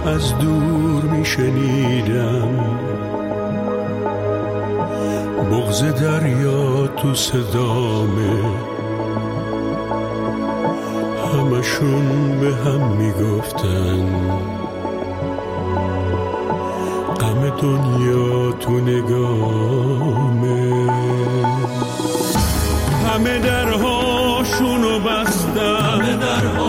از دور میشنیدم، بغض دریا تو صدامه، همشون به هم میگفتن غم دنیا تو نگامه. همه درهاشونو بستن،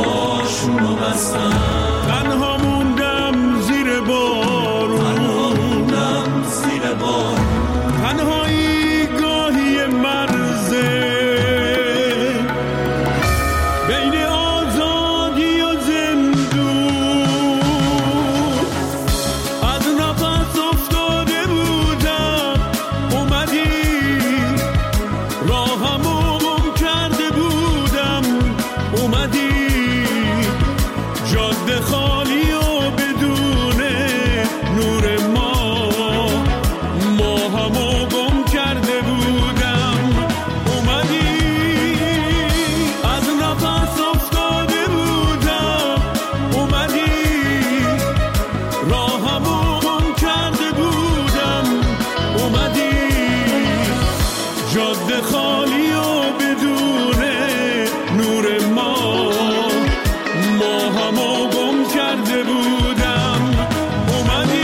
تنها موندم زیر بارون، تنهایی گاهی مرزه بین آزادی و زندون. از نفس افتاده بودم، اومدی راهمو گم کرده بودم، اومدی جاده خالی و بدون نور ما همو گم کرده بودم، اومدی از نفس افتاده بودم، اومدی راهمو گم کرده بودم، اومدی جاده خالی و بدون نور ما همو گم کرده بودم، اومدی.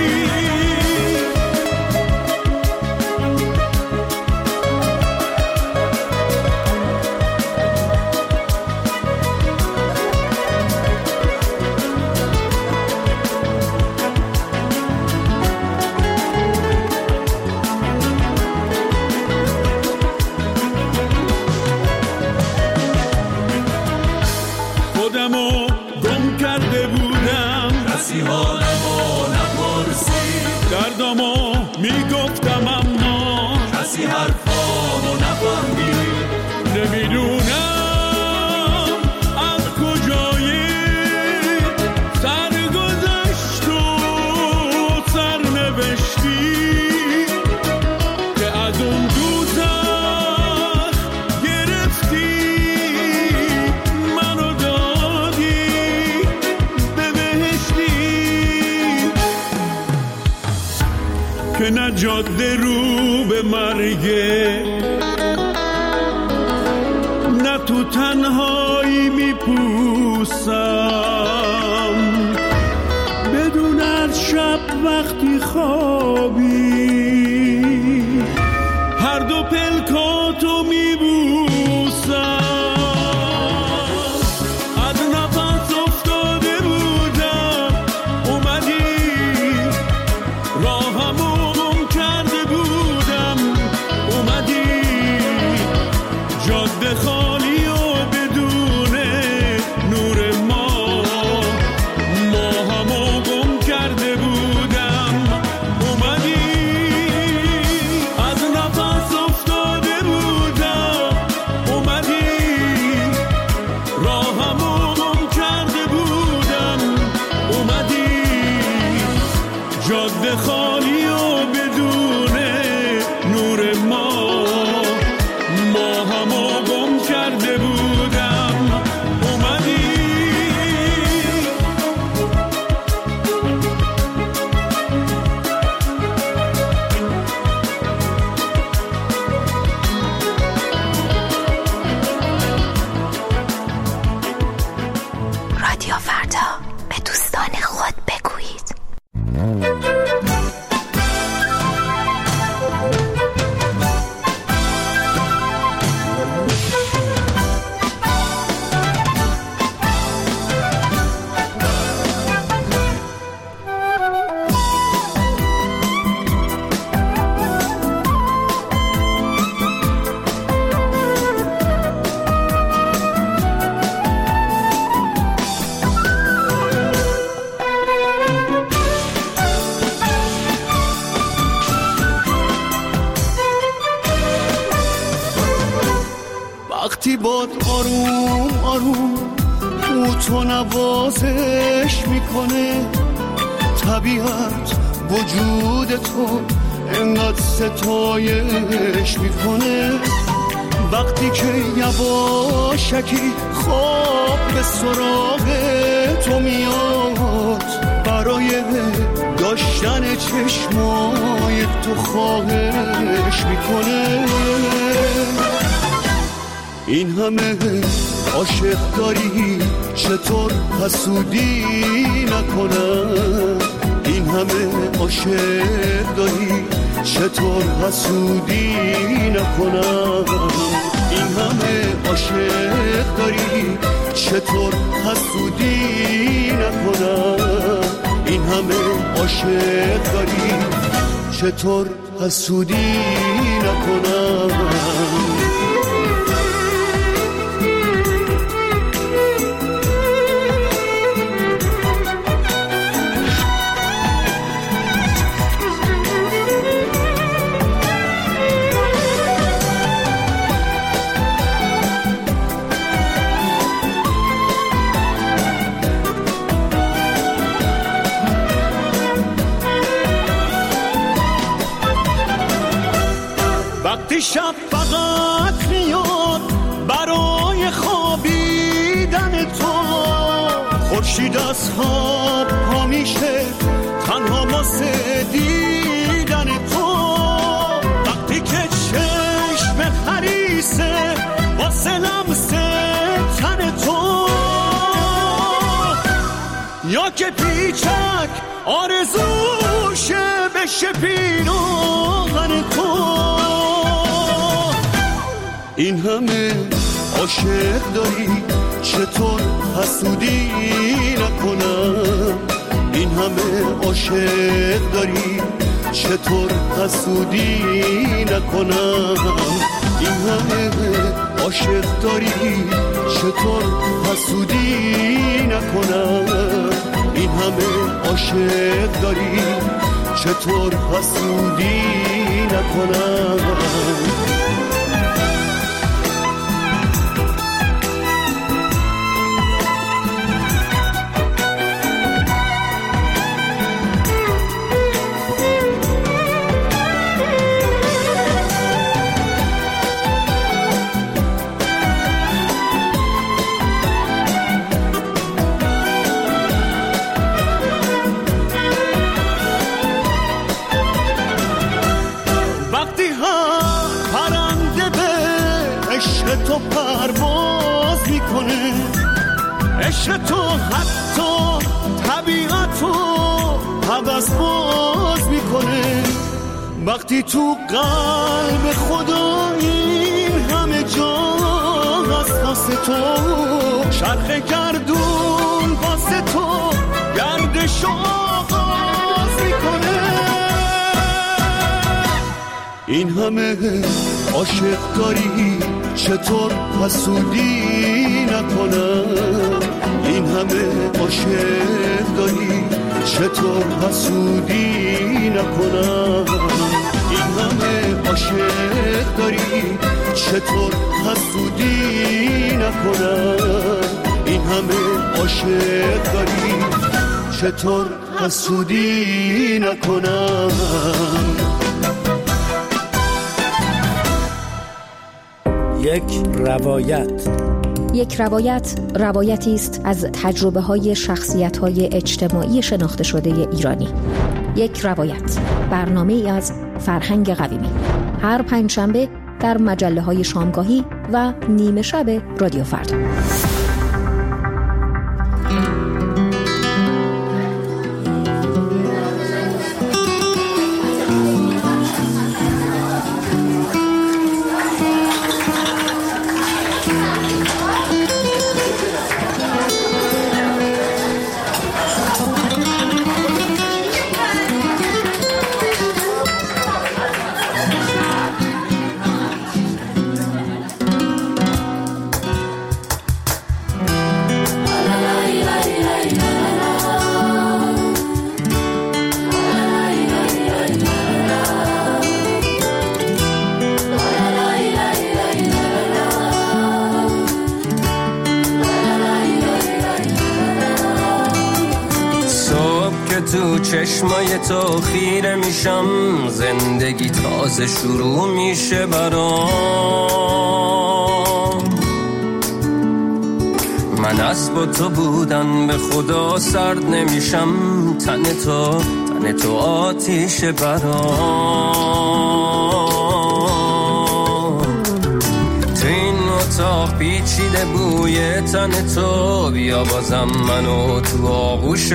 خودمو گم کرده بودم، کسی حالمو نپرسید، دردمو میگفتم اما کسی حرفامو نفهمید. نمیدونم از کجای سرگذشت و سرنوشتی که از اون دوزخ گرفتی منو دادی به بهشتی، که نه جاده رو به مرگه، نه تو تنهایی میپوسم، بدون از شب وقتی خوابی هر دو پلکاتو میبوسم. از نفس افتاده بودم، اومدی راهمو گم کرده بودم، اومدی جاده خالی و بدون نور ما همو گم کرده بودم، اومدی از نفس افتاده بودم، اومدی راهمو گم کرده بودم، اومدی جاده خالی و بدون نور ما همو گم کرده بودم، اومدی. رادیو فردا، به دوستان خود بگویید. وقتی باد آروم آروم او تو نوازش میکنه، طبیعت وجود تو انقدر ستایش میکنه. وقتی که یواشکی خواب به سراغ تو میاد، برای داشتن چشمای تو خواهش میکنه. این همه عاشق داری چطور حسودی نکنم؟ این همه عاشق داری چطور حسودی نکنم؟ این همه عاشق داری چطور حسودی نکنم؟ این همه عاشق داری چطور حسودی نکنم؟ وقتی شب فقط میاد برای خوابیدن تو، خورشید از خواب پا میشه تنها واسه دیدن تو. وقتی که چشم خریسه واسه لمس تن تو، یا که پیچک آرزوشه بشه پیراهن تو. این همه عاشق داری چطور حسودی نکنم؟ این همه عاشق داری چطور حسودی نکنم؟ این همه عاشق داری چطور حسودی نکنم؟ این همه عاشق داری چطور حسودی نکنم؟ تو پرواز میکنه، عشق تو حتی طبیعتو حوض باز میکنه. وقتی تو قلب خدا این همه جا هست واسه تو، چرخ گردون واسه تو گردش آغاز میکنه. این همه عاشق داری چطور حسودی نکنم؟ این همه عاشق داری چطور حسودی نکنم؟ این همه عاشق داری چطور حسودی نکنم؟ این همه عاشق داری چطور حسودی نکنم؟ یک روایت روایتی است از تجربه‌های شخصیت‌های اجتماعی شناخته شده ایرانی. یک روایت، برنامه‌ای از فرهنگ قویمی، هر پنجشنبه در مجله‌های شامگاهی و نیمه شب رادیو فردا. تو چشمای تو خیره میشم، زندگی تازه شروع میشه برام. من اسب تو بودن به خدا سرد نمیشم، تن لحن تو آتیش برام. تو این اتاق پیچیده بوی تن تو، بیا بازم منو تو آغوشت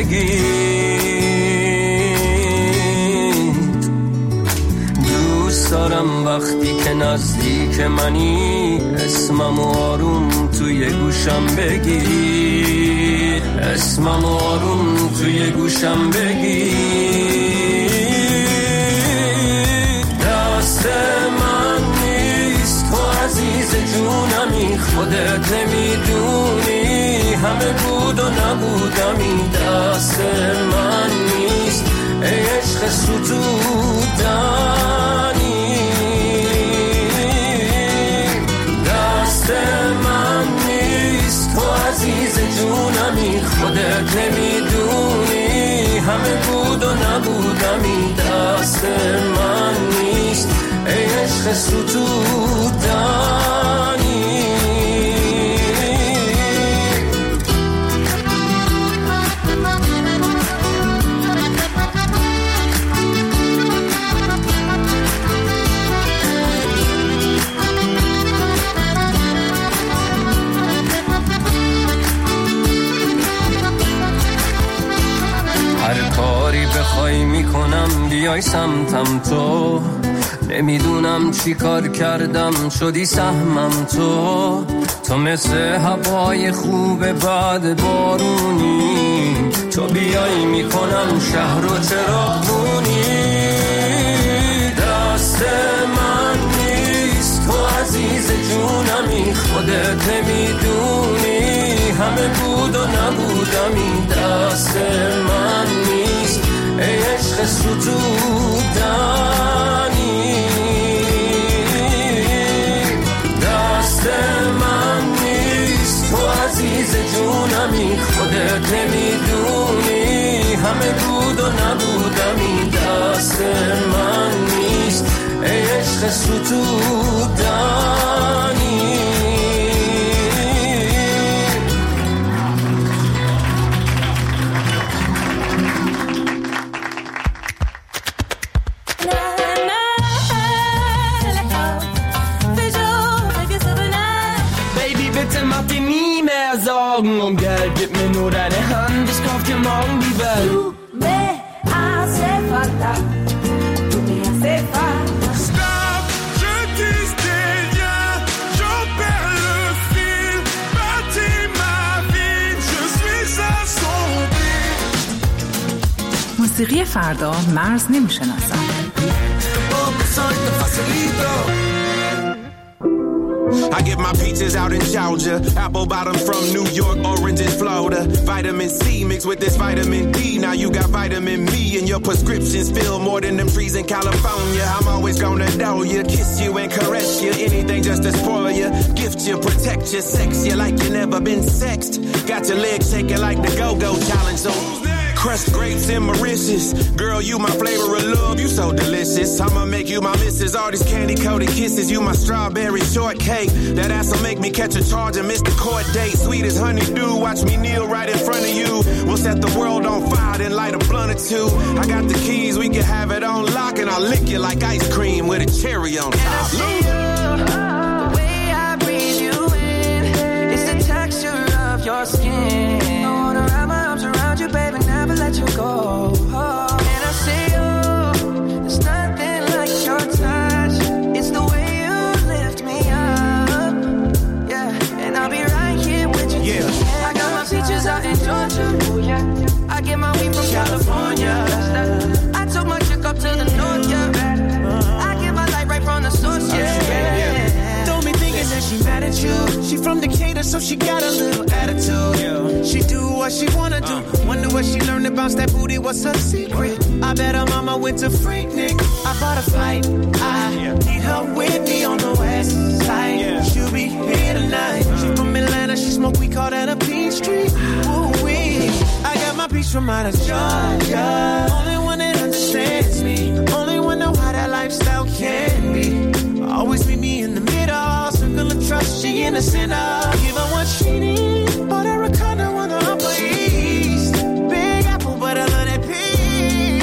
بگیر. دوست دارم وقتی که نزدیک منی اسمم آروم توی گوشم بگی، اسمم آروم توی گوشم بگی. دست من نیست تو عزیز جونمی، خودت نمیدونی همه بود و نبودمی. دست من نیست ای عشق ستودنی، دست من نیست تو عزیز جونمی، خودت نمیدونی همه بود و نبودمی. دست من نیست ای عشق ستودنی. بخوای میکنم بیای سمتم تو، نمیدونم چی کار کردم شدی سهمم تو. تو مثل هوای خوب بعد بارونی، تو بیای میکنم شهر و چراغونی. دست من نیست تو عزیز جونمی، خودت نمیدونی همه بود و نبودمی. دست من نیست ای عشق ستودنی، دست من نیست تو عزیز جونمی، خودت نمیدونی همه بود و نبودمی. دست من نیست ای عشق ستودنی. Und Geld, gib mir nur deine Hand, ich kauf dir morgen die Welt. Du me hace falta, tu me hace falta. Stop, je tisse des liens, j'en perds le fil. Bâtis ma vie, je suis assombri. موسیقی فردا مرز نمیشناسد. I get my peaches out in Georgia, apple bottom from New York, oranges Florida. Vitamin C mixed with this vitamin D. Now you got vitamin me and your prescriptions fill more than them trees in California. I'm always gonna know you, kiss you and caress you, anything just to spoil you, gift you, protect you, sex you like you never been sexed. Got your legs shaking like the Go-Go Challenge. So crushed grapes and Mauritius, girl, you my flavor of love, you so delicious. I'ma make you my missus, all these candy-coated kisses, you my strawberry shortcake. That ass'll make me catch a charge and miss the court date. Sweet as honeydew, watch me kneel right in front of you. We'll set the world on fire, then light a blunt or two. I got the keys, we can have it on lock, and I'll lick you like ice cream with a cherry on top. And I see you, the way I breathe you in, it's the texture of your skin. I wanna wrap my arms around you, baby, never let you go. And I see you, there's nothing like your touch. It's the way you lift me up, yeah. And I'll be right here with you. Yeah. I got my peaches out in Georgia. I get my weed from California. I took my chick up to the north, yeah. I get my light right from the source, yeah. Don't be thinking that she mad at you. She from Decatur, so she got a little attitude. She do what she wanna do. Wonder what she learned about that booty. What's her secret? I bet her mama went to Freaknik. I bought a flight. I need her with me on the west side. She'll be here tonight. She from Atlanta. She smoke. We call that a Peachtree. Ooh wee. I got my peach from out of Georgia. Only one that understands me. Only one know how that lifestyle can be. Always meet me in the middle. Circle of trust. She in the center. Give her what she needs. But her a condo on the Upper East. Big Apple, but I love that peach.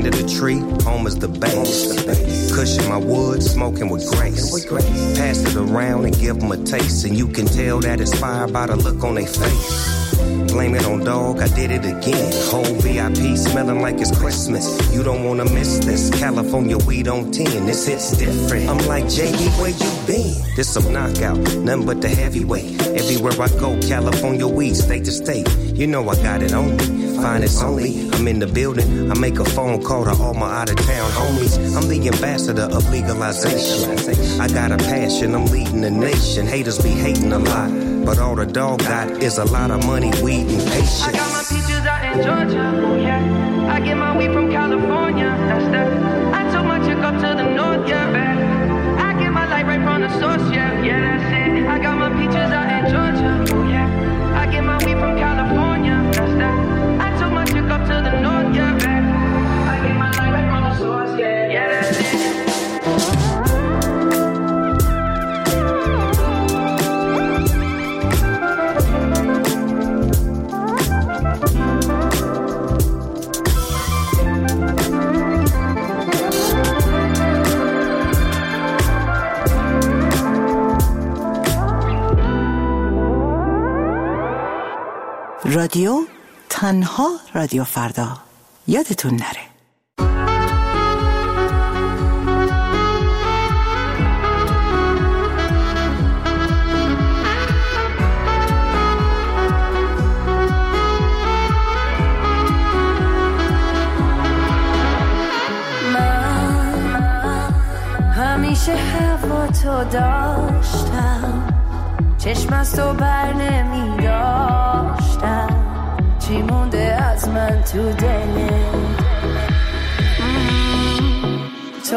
Land of the tree, home is the base. Cushion my wood, smoking with grace. Pass it around and give them a taste, and you can tell that it's fired by the look on their face. Blame it on dog, I did it again. Whole VIP smelling like it's Christmas. You don't wanna miss this. California weed on 10, this hits different. I'm like, JD, where you been? This some knockout, nothing but the heavyweight. Everywhere I go, California weed, state to state. You know I got it on me, finest only. I'm in the building, I make a phone call to all my out-of-town homies. I'm the ambassador of legalization. I got a passion, I'm leading the nation. Haters be hating a lot, but all the dog got is a lot of money, weed, and patience. I got my peaches out in Georgia, oh yeah. I get my weed from California, that's that. I took my chick up to the north, yeah, man. I get my light right from the source, yeah, yeah, that's it. I got my peaches out in Georgia, oh yeah. I get my weed from California, that's that. I took my chick up to the north, yeah, man. I get my light right from the source, yeah, yeah, that's it. رادیو تنها رادیو فردا، یادتون نره. من همیشه هوا تو داشتم، چشم از تو بر نمی داشتم، چی مونده از من تو دلت؟ تو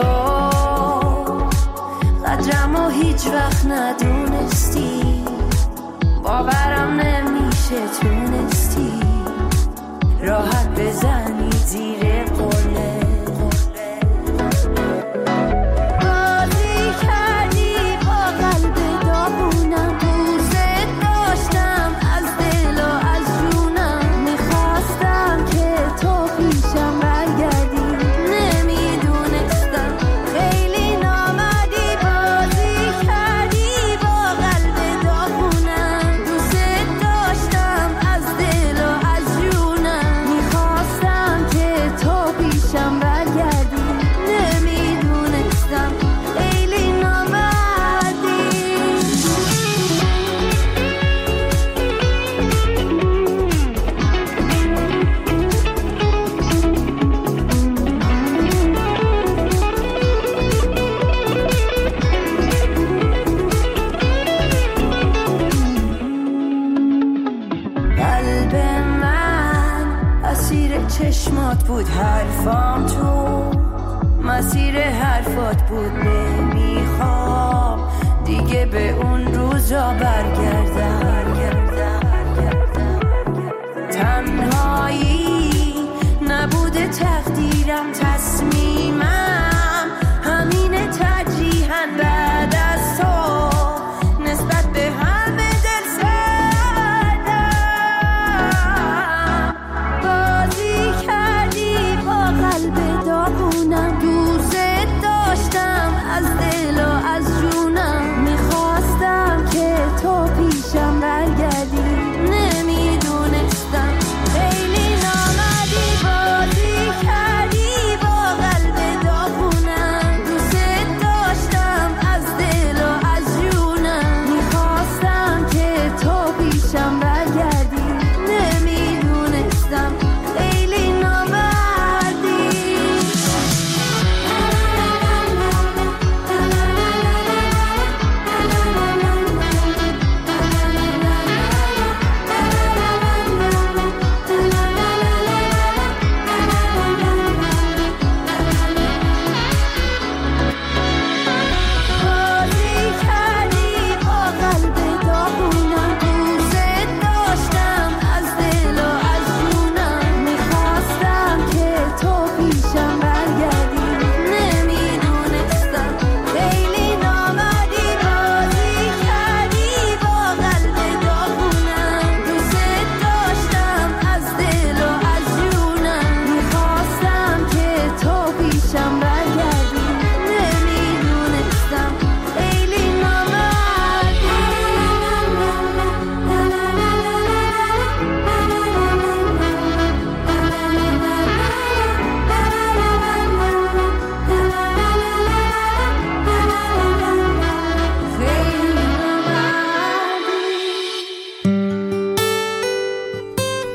قدرمو هیچ وقت ندونستی، باورم نمیشه تونستی راحت بزنی زیر قله. چشمات بود حرفام، تو مسیر حرفات بود، نمیخوام دیگه به اون روزا برگردم. تنهایی نبوده تقدیرم، تصمیمم همینه ترجیحاً بعد از تو نسبت به همه دل سردم. بازی کردی با قلب داغونم، دوست داشتم از دل و از جونم، میخواستم که تو پیشم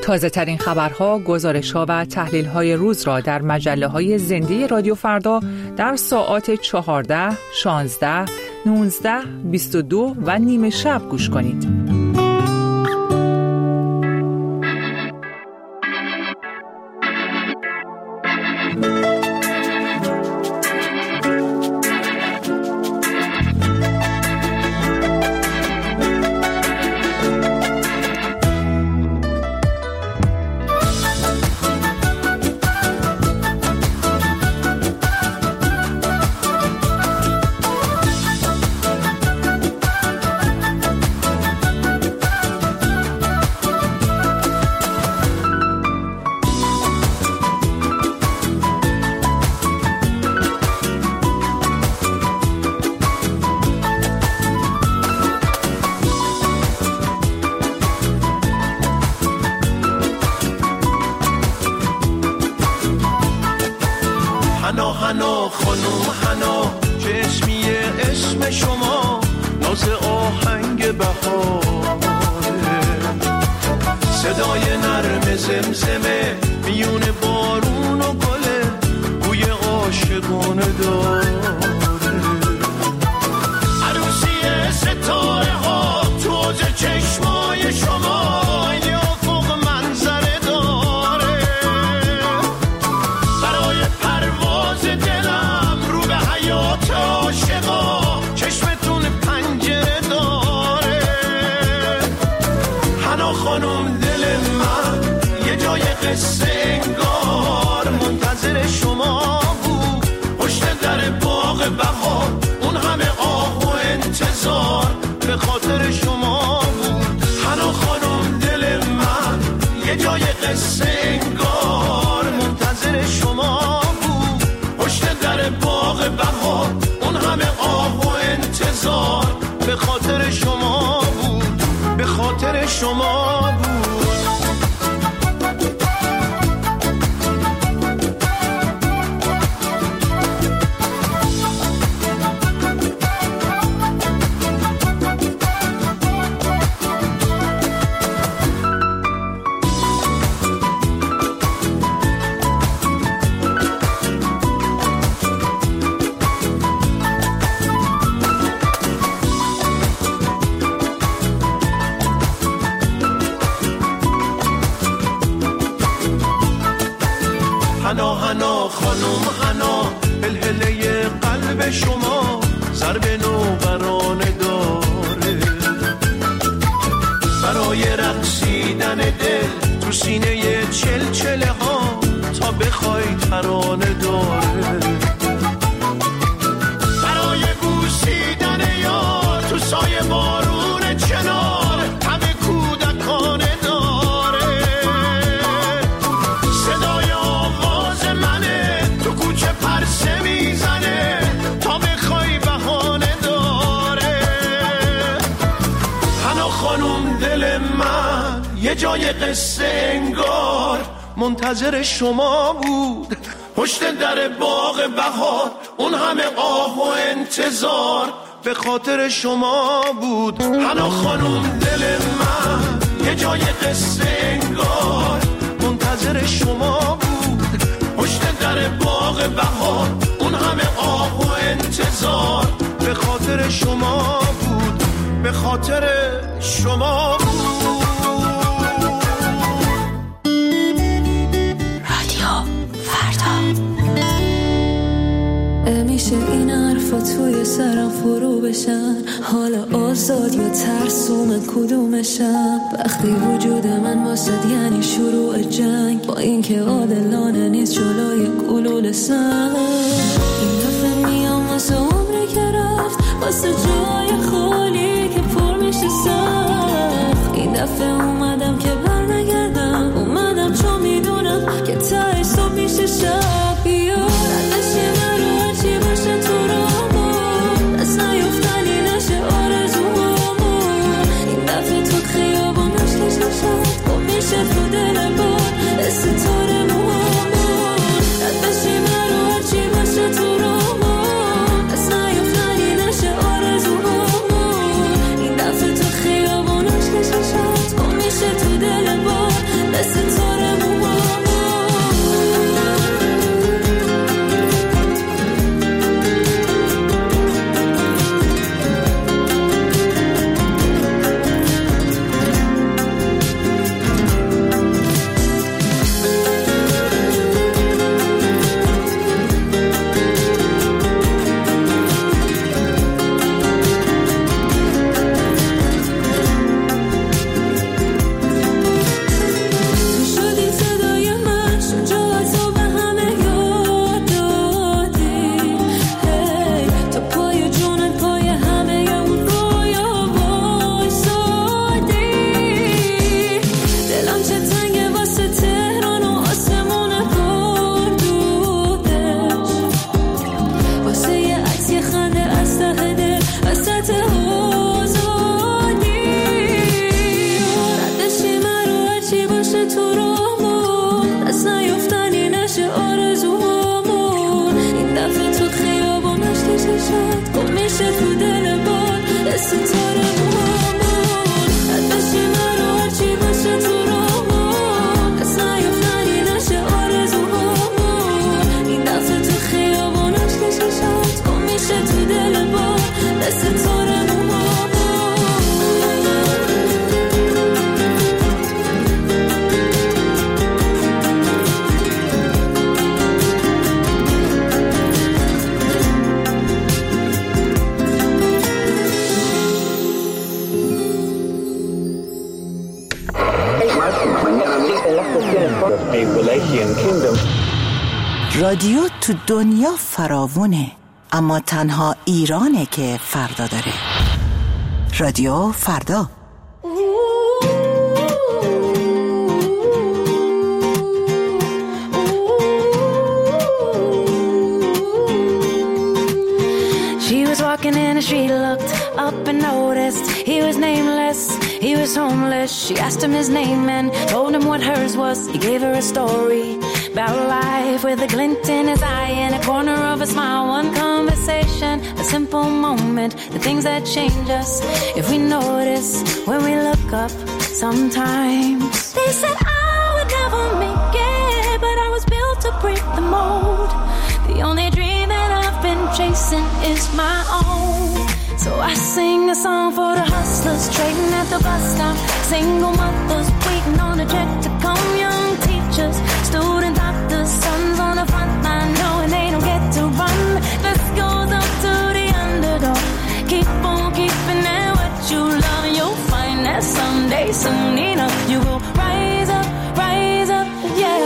تازه ترین خبرها، گزارش‌ها و تحلیل‌های روز را در مجله‌های زنده رادیو فردا در ساعات 14، 16، 19، 22 و نیمه شب گوش کنید. حنا خانم حنا چشمیه اسم شما ناز آهنگ بهاره صدای نرم زمزمه میون بارون و گله بوی عاشقانه داره عروسی ستاره ها توز چشمای شما چشمتون پنجره داره حنا خانم دل من یه جای قصه انگار منتظر شما بود پشت در باغ بهار اون همه آه و انتظار به خاطر شما بود حنا خانم دل من یه جای قصه انگار منتظر شما بود پشت در باغ بهار همه آه و انتظار به خاطر شما بود به خاطر شما بود حنا خانم حنا هلهله قلب شما ضرب نوبرانه داره برای رقصیدن دل تو سینه چلچله ها تا بخوای ترانه داره برای بوسیدن یار تو سایه بارون چنار همه کودکانه داره صدای آواز منه تو کوچه پرسه میزنه تا بخوای بهانه داره حنا خانم دل من یه جای قصه انگار منتظر شما بود پشت در باغ بهار اون همه آه و انتظار به خاطر شما بود حنا خانم دل من یه جای قصه انگار منتظر شما بود پشت در باغ بهار اون همه آه و انتظار به خاطر شما بود به خاطر شما بود میشه این حرفا توی سرم فرو بشن حالا آزاد یا ترسوم کدومشم وقتی وجود من واسد یعنی شروع جنگ با اینکه عادلانه نیست جلوی گلوله سنگ این دفعه میام واسه عمری که رفت واسه جای خالی که پر میشه سخت این دفعه اومدم که برنگردم اومدم چون میدونم که تای صبح میشه شب بیاد تو دل بار ستاره موامون رد بشی مرو هرچی باشه تو رامون از نیفتنی نشه آرزوهامون این دفعه تو خیابون عشق شد کن چه تنگه واسه تهران و آسمون کردودش، واسه یه عکس یه خنده از ته دل وسط آزادی. ردشی من رو هرچی باشه تو رامون، دست نیفتنی نشه آرزوهامون. این دفعه تو خیابونش تو چشات گم میشه تو دل باد ستاره موهامون. ردشی من رو هرچی باشه تو رامون، دست نیفتنی نشه آرزوهامون. این دفعه تو خیابونش تو چشات گم میشه تو دل باد ستاره موهامون. رادیو تو دنیا فراوونه، اما تنها ایرانه که فردا داره. رادیو فردا. She was walking in the street, looked up and noticed he was nameless, he was homeless. She asked him his name and told him what hers was. He gave her a story about life with a glint in his eye and a corner of a smile. One conversation, a simple moment, the things that change us if we notice when we look up sometimes. They said I would never make it, but I was built to break the mold. The only dream that I've been chasing is my own. So I sing a song for the hustlers trading at the bus stop, single mothers waiting on a check to come, young teachers, student doctors, sons on the front line knowing they don't get to run. This goes up to the underdog. Keep on keeping at what you love, and you'll find that someday, soon enough, you will rise up, yeah.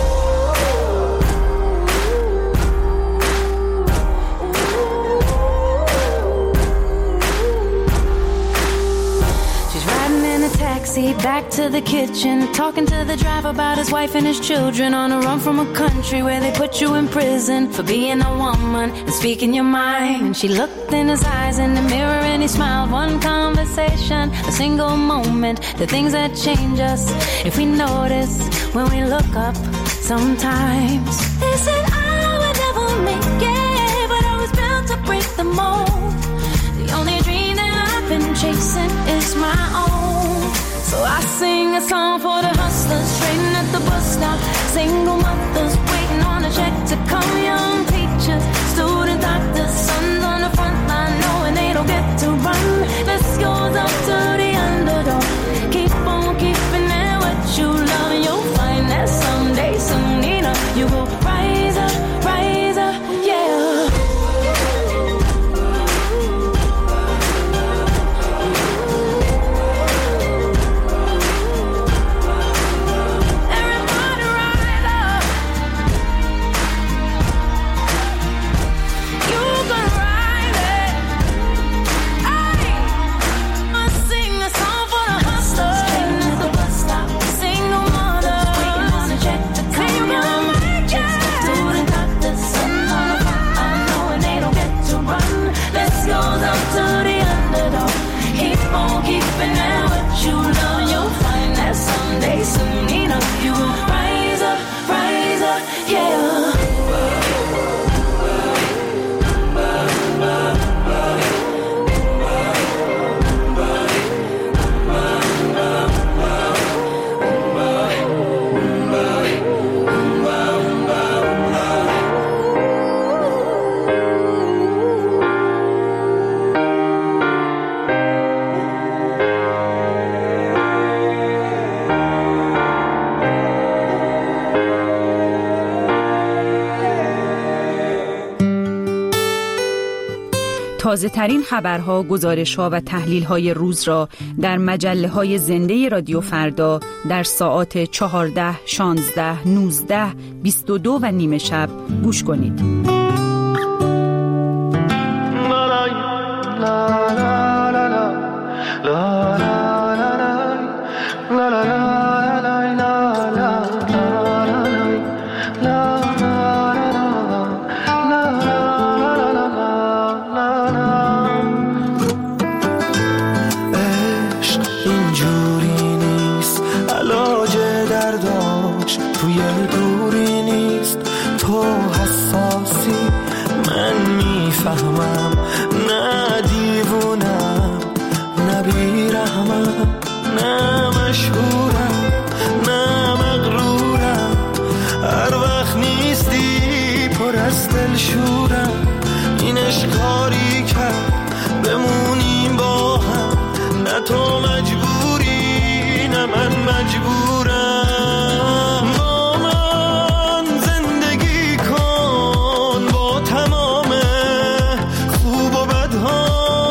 Taxi back to the kitchen, talking to the driver about his wife and his children, on a run from a country where they put you in prison for being a woman and speaking your mind. And she looked in his eyes in the mirror and he smiled. One conversation, a single moment, the things that change us if we notice when we look up sometimes. They said I would never make it, but I was built to break the mold. The only dream that I've been chasing is my own. So I sing a song for the hustlers trading at the bus stop, single mothers waiting on a check to come, young teachers, student doctors, sons on the front line knowing they don't get to run. This goes up to the underdog. Keep on keeping at what you love, and you'll find that someday, soon enough, you will rise up, yeah. تازه ترین خبرها، گزارش‌ها و تحلیل‌های روز را در مجله‌های زنده رادیو فردا در ساعات 14، 16، 19، 22 و نیمه شب گوش کنید. La la la la la la la la la la برداشت توی دوری نیست. تو حساسی من میفهمم، نه دیوونم نه بیرحمم، نه مشهورم نه مغرورم. هر وقت نیستی پر از دلشورم. این اشکاری کرد بمونیم با هم، نه تو مجبوری نه من مجبورم. با من زندگی کن با تمام خوب و بدها،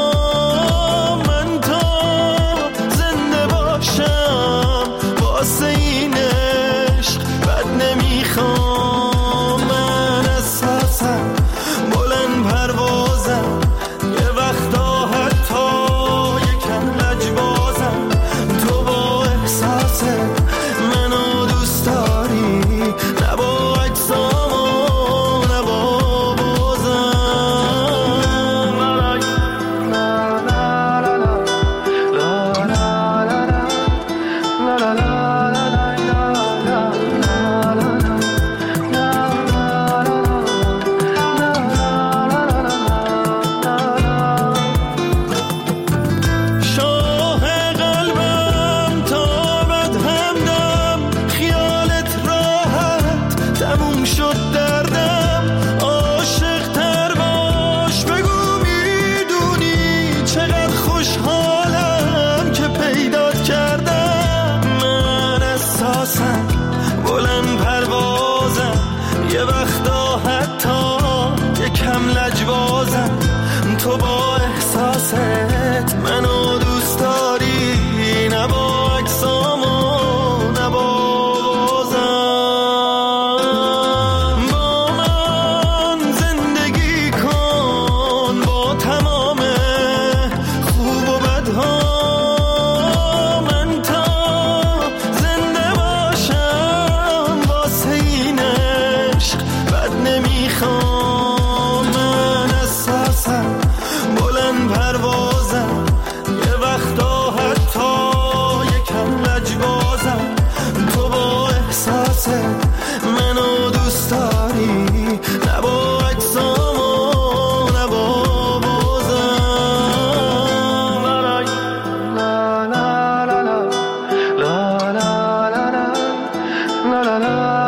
من تا زنده باشم واسه این عشق بد نمیخوام. من اساسم بلند پروازم، یه وقتا حتی یکم لجبازم. تو با احساس منو دوست داری، نه با اجسام و نه با بازم. شاه قلبم تا بد همدم، خیالت راحت تموم شد دردم. عاشق تر باش بگو میدونی چقدر خوشحالم که پیدات کردم. من اساسم بلند پروازم، یه وقتا حتی یکم لجبازم. تو با احساست منو دوست داری، نه با اجسام و نه با بازم. با من زندگی کن با تمام خوب و بدها، من تا زنده باشم واسه این عشق بد نمیخوام. من اساسم بلند پروازم، یه وقتا حتی یکم لجبازم. تو با احساس منو دوست داری، نه با اجسام و نه با بازم. لا لا لا لا لا لا لا لا لا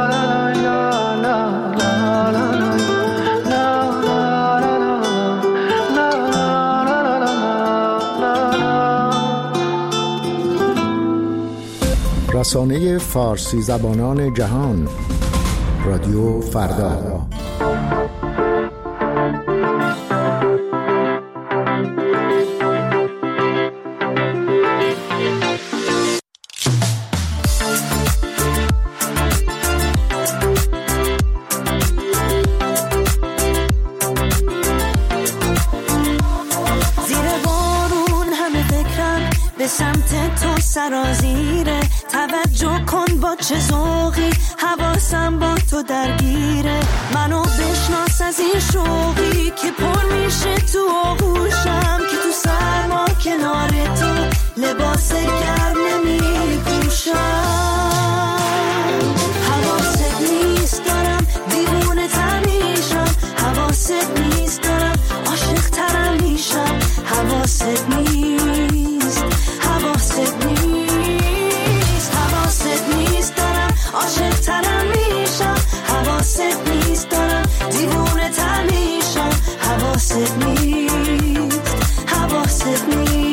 رسانه فارسی زبانان جهان، رادیو فردا. زیر بارون همه فکرم به سمت تو سرازیره. توجه کن با چه ذوقی حواسم با تو درگیره. منو بشناس از این شوقی که پر میشه تو آغوشم، که تو سرما کنار تو لباس گرم نمیپوشم. حواست نیست دارم دیوونه تر میشم، حواست نیست دارم عاشق ترم میشم. حواست نیست، حواست نیست، حواست نیست دارم عاشق ترم میشم. حواست نیست دارم دیوونه تر میشم. حواست نیست، حواست نیست.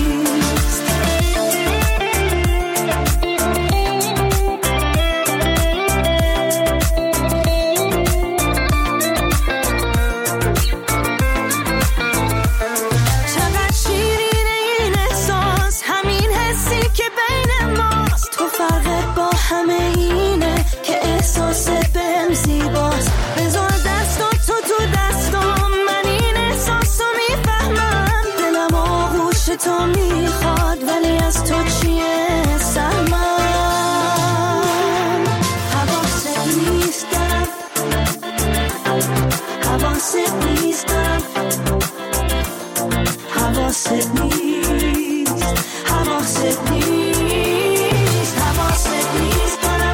چقدر شیرینه این احساس، همین حسی که بین ماست. تو فرقت با همه اینه که احساست بهم زیباست. بذار دستات تو دستام، من این احساسو میفهمم. دلم آغوش تو میخواد ولی از تو چیه سهمم. حواست نیست دارم، حواست نیست دارم، حواست نیست، حواست نیست، حواست نیست دارم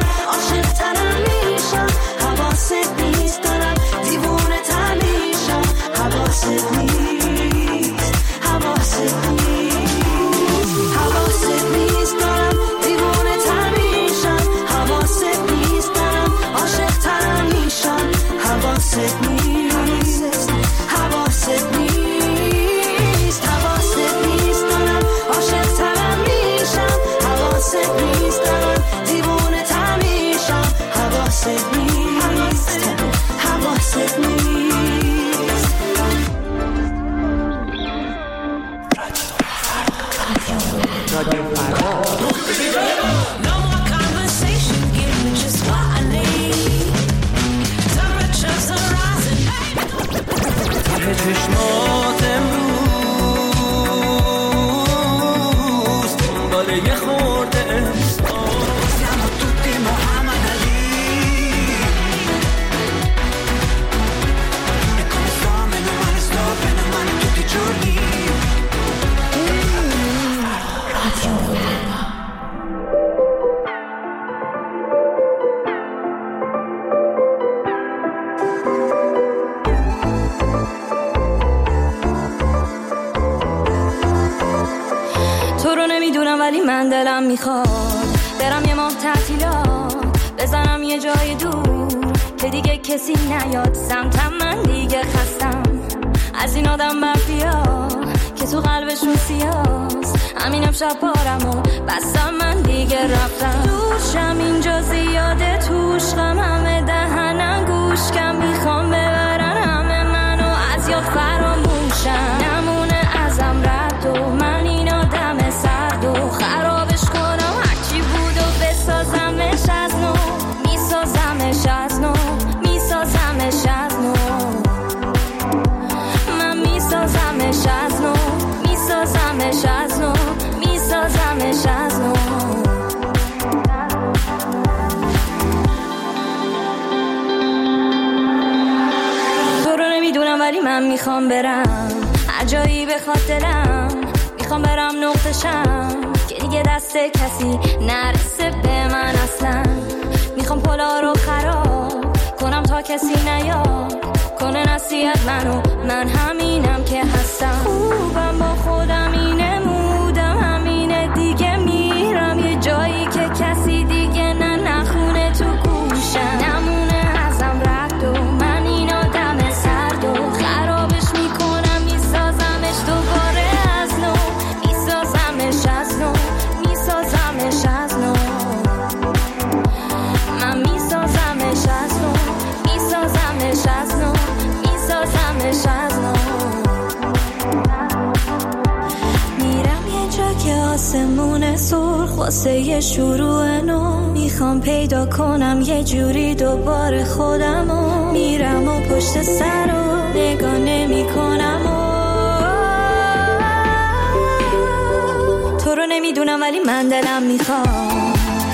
نمیدونم ولی من دلم میخواد برم یه ماه تعطیلات بزنم یه جای دور که دیگه کسی نیاد سمتم. من دیگه خستم از این آدم مافیا که تو قلبشون سیاست. همینم شب پارمو بستم من دیگه رفتم. دوشم اینجا زیاده توش غم همه دهنم گوش کم میخوام ببرن همه منو از یاد فراموشم. نمونه ازم رد و من این آدم سرد و خرابش کنم هرچی بود و بسازمش از نو. میسازمش از نو میسازمش از نو. من میسازمش از نو میسازمش از نو میسازمش از نو. تو رو نمیدونم ولی من میخوام برم هر جایی بخواد دلم. میخوام برم نقطشم که دیگه دست کسی نرسه به من اصلا. میخوام پلا رو خراب کنم تا کسی نیاد کنه نصیحت منو. من همینم که هستم خوبم با خودم اینه مودم همینه دیگه. میرم یه جایی که کسی دیگه نخونه تو گوشم. نمونه ازم رد و من این آدم سرد و خرابش میکنم میسازمش دوباره از نو. میسازمش از نو میسازمش از نو. من میسازمش از نو میسازمش از نو میسازمش از نو. میرم یه جا که آسمون سرخ واسه یه شروع نو. میخوام پیدا کنم یه جوری دوباره خودمو. میرم و پشت سر رو نگاه نمی کنم تو رو نمیدونم ولی من دلم میخوام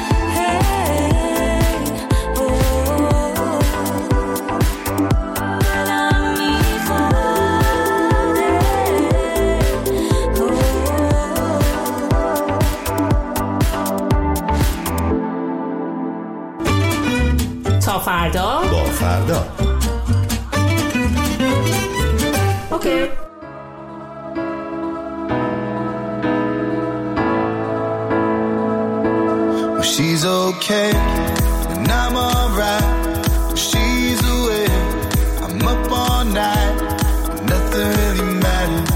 تا فردا با فردا. اوکی. She's okay and I'm alright. She's away, I'm up all night. Nothing really matters.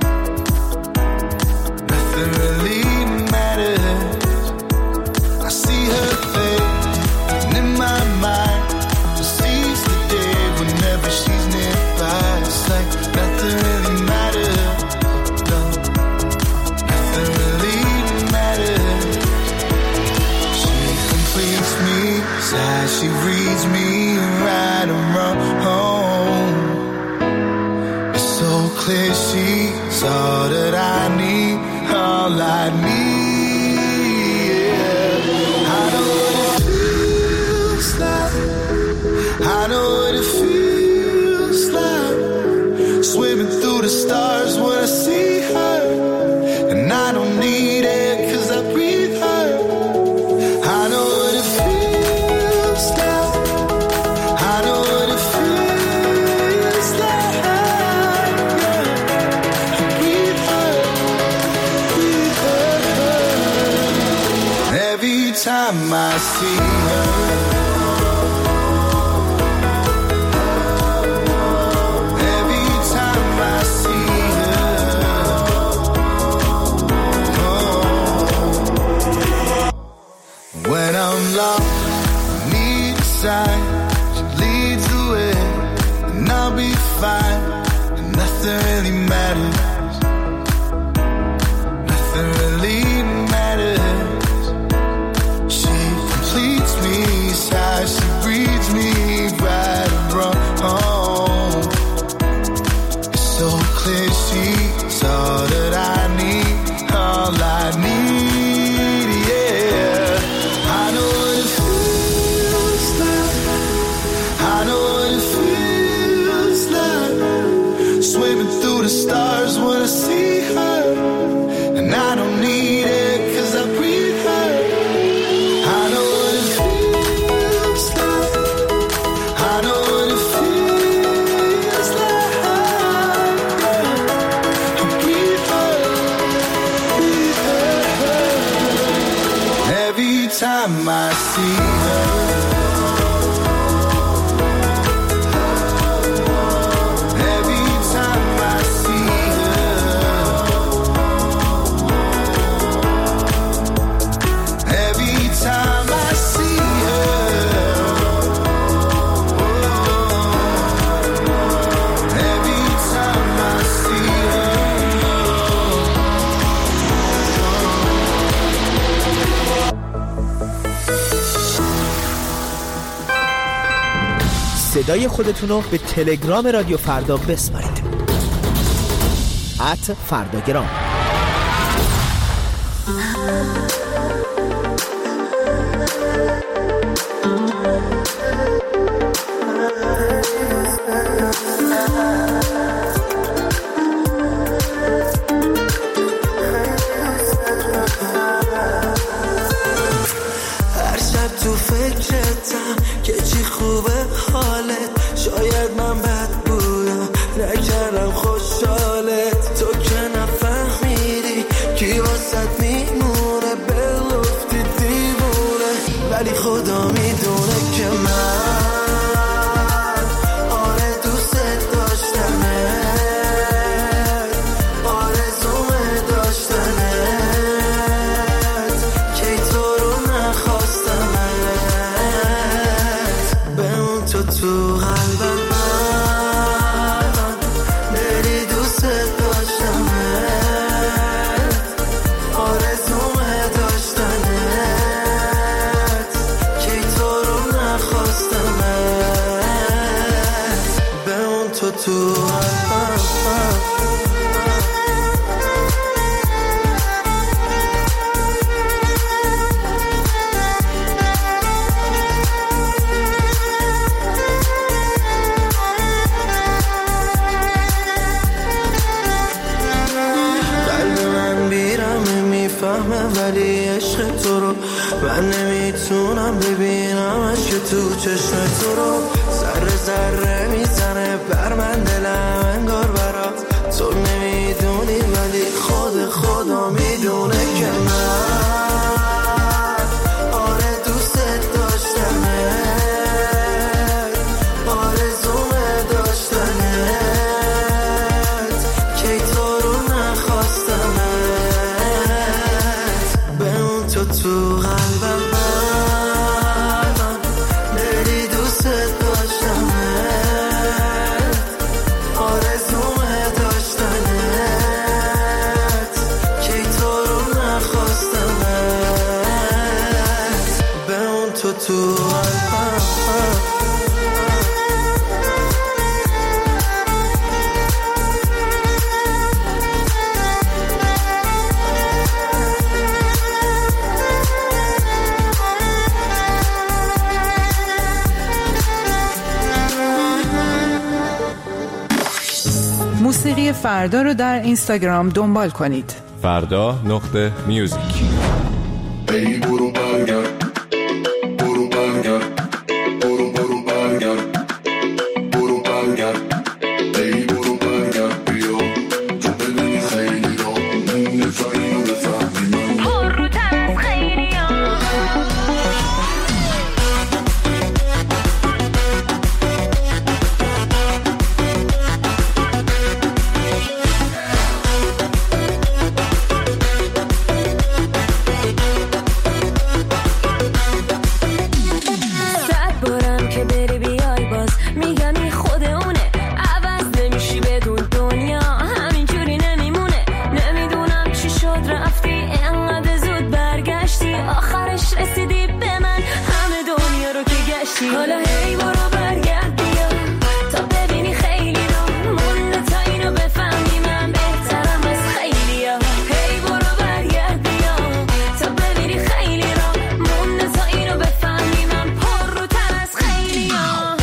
Nothing really matters. I see her face and in my mind just sees the day whenever she's nearby. It's like nothing really matters. No, nothing really matters. She completes me, sighs, she reads me right and wrong. It's so clear she's all that I need, all I need. Yeah. I know what it feels like. I know what it feels like. Swimming through the stars when I see her, and I don't need it 'cause I breathe her. I know what it feels like. I know what it feels like. Yeah. I breathe her, breathe her. Every time I see her, every time I see her, when I'm lost, need a sign. She leads the way, and I'll be fine. And nothing really matters. Nothing really matters. She completes me, sighs, she breathes me right and wrong. It's so clear she's all that I need, all I need. Yeah, I know what it feels like. I know what it feels like. Swimming through the stars when I see her, and I don't need it 'cause I breathe her. I know what it feels like. I see her. Every time I see her. Every time I see her. Every time I see her. صدای خودتون رو به تلگرام رادیو فردا بسپارید. @فرداگرام. هر شب تو فکرتم که چی خوبه حالت، شاید من بد بودم نکردم خوشحالت، تو که نفهمیدی کی واسد میمونه، بلفتی دیوونه، ولی خدا میدونه که من آره دوست داشتمت، آرزومه داشتنت، کی تو رو نخواستمت، بمون تو قلبم من، دلی دوست داشتمت، آرزومه داشتنت، کی تو رو نخواستمت، بمون تو قلبم. قلب من بیرمه میفهمه ولی عشق تو رو من نمیتونم ببینمش که تو چشم تو رو، ذره ذره میزنه بر من دلم انگار برات، تو نمیدونی ولی خدا میدونه که من آره دوست داشتمت، آرزومه داشتنت، کی تو رو نخواستمت، بمون تو قلبم من، دلی دوست داشتمت، آرزومه داشتنت، کی تو رو نخواستمت، بمون تو قلبم. موسیقی فردا رو در اینستاگرام دنبال کنید. فردا.music. ای برو برگرد، برو برگرد، برو برگرد، برو برگرد، ای برو برگرد بیا، تو بدونی خیلی را نفهمی و بفهمی من پر رو تر خیلی حالا هی برو برگرد بیا تا ببینی خیلی را مونده تا اینو بفهمی من بهترم از خیلی ها، هی برو برگرد بیا تا ببینی خیلی را مونده تا اینو بفهمی من پر رو تر از خیلی ها.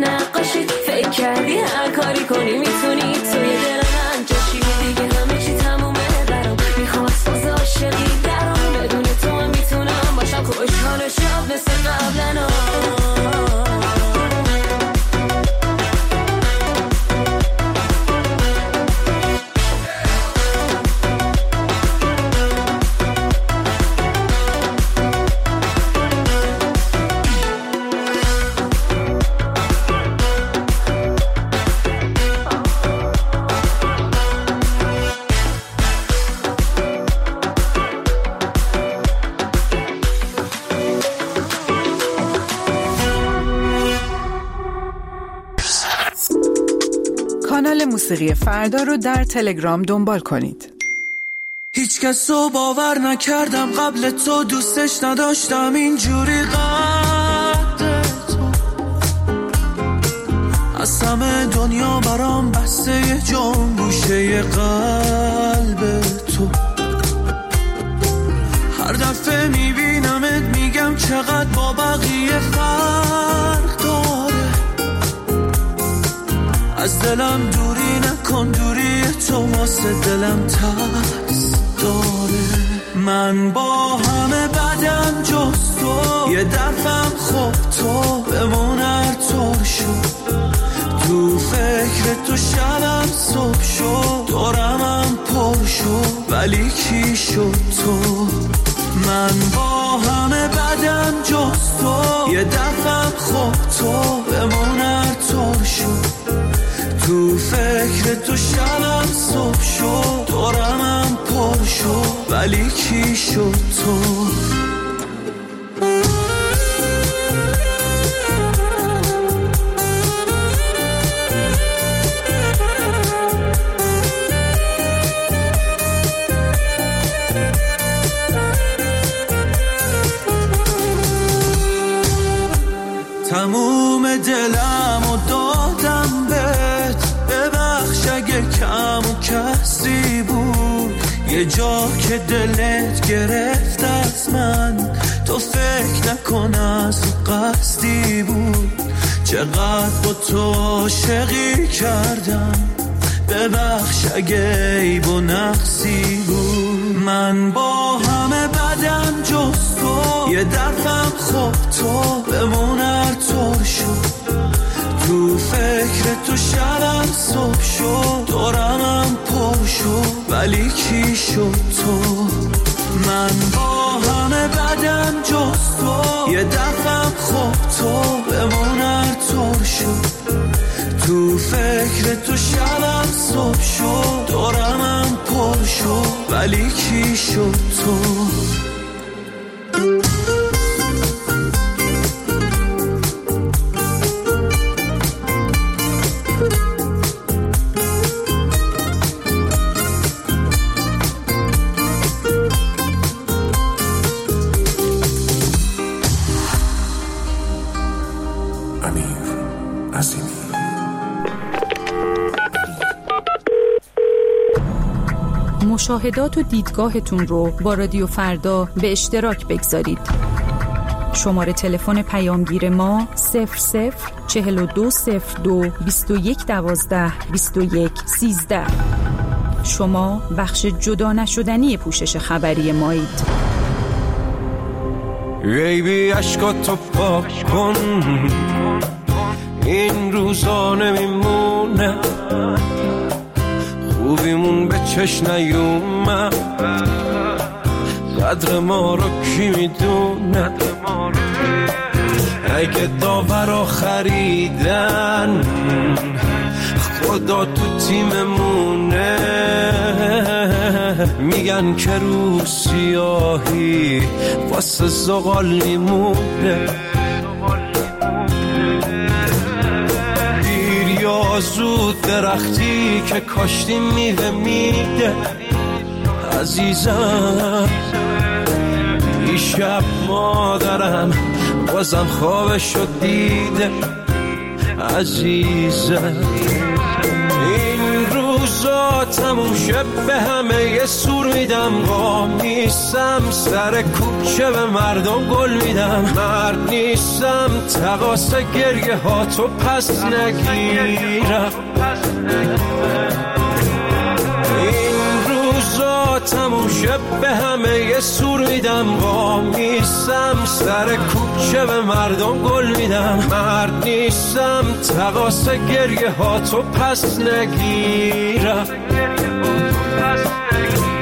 نقاشی فکر کردی هر کاری کنی میتونی توی دل من جاشی دیگه همه چی تمومه برام میخواست باز عاشقی درام بدون تو من میتونم باشم خوشحال و شاد مثل قبلنا کانال موسیقی فردا رو در تلگرام دنبال کنید. هیچ کس رو باور نکردم قبل تو دوستش نداشتم اینجوری قد تو از همه دنیا برام بسته یه جام گوشه قلب تو هر دفعه میبینمت میگم چقدر با بقیه فرق داره از دلم دوری نکن دوری تو واسه دلم ترس داره من با همه بدم جز تو یه دفعم خوب تو بمون هر طور شد تو فکر تو شبم صبح شد دورمم پر شد ولی کی شد تو من با همه بدم جز تو یه دفعم خوب تو بمون هر طور شد تو فکر تو شبم صبح شد دورمم پر شد ولی کی شد تو تموم دلم و دادم بهت ببخش اگه کم و کسی بود یه جا که دلت گرفت از من تو فکر نکن از قصدی بود چقدر با تو عاشقی کردم ببخش اگه عیب و نقصی بود من با همه بدم جز تو یه دفعم خوب تو بمون هر طور شد تو فکر تو شبم صبح شد دورمم پر شد ولی کی شد تو من با همه بدم جز تو یه دفعم خوب تو بمون هر طور شد تو فکر تو شبم صبح شد دورمم پر شد ولی کی شد تو مشاهدات و دیدگاهتون رو با رادیو فردا به اشتراک بگذارید. شماره تلفن پیامگیر ما 004202 2112 2113. شما بخش جدا نشدنی پوشش خبری مایید. بیبی عشقاتو پاک کن این روزا نمیمونه خوبیمون به چشم نیومد قدر ما رو کی میدونه اگه داورا خریدن خدا تو تیممونه میگن که رو سیاهی واسه زغال میمونه دیر یا زود درختی که کاشتی میوه میده عزیزم دیشب مادرم بازم خوابشو دیده عزیزم این روزا روزا تموم شه به همه یه سور میدم، قام نیستم سر کوچه به مردم گل میدم، مرد نیستم تقاس گریه ها تو پس نگیرم. این روزا تموم شه به همه یه سور میدم، قام نیستم سر کوچه به مردم گل میدم، مرد نیستم تقاس گریه ها تو پس نگیرم.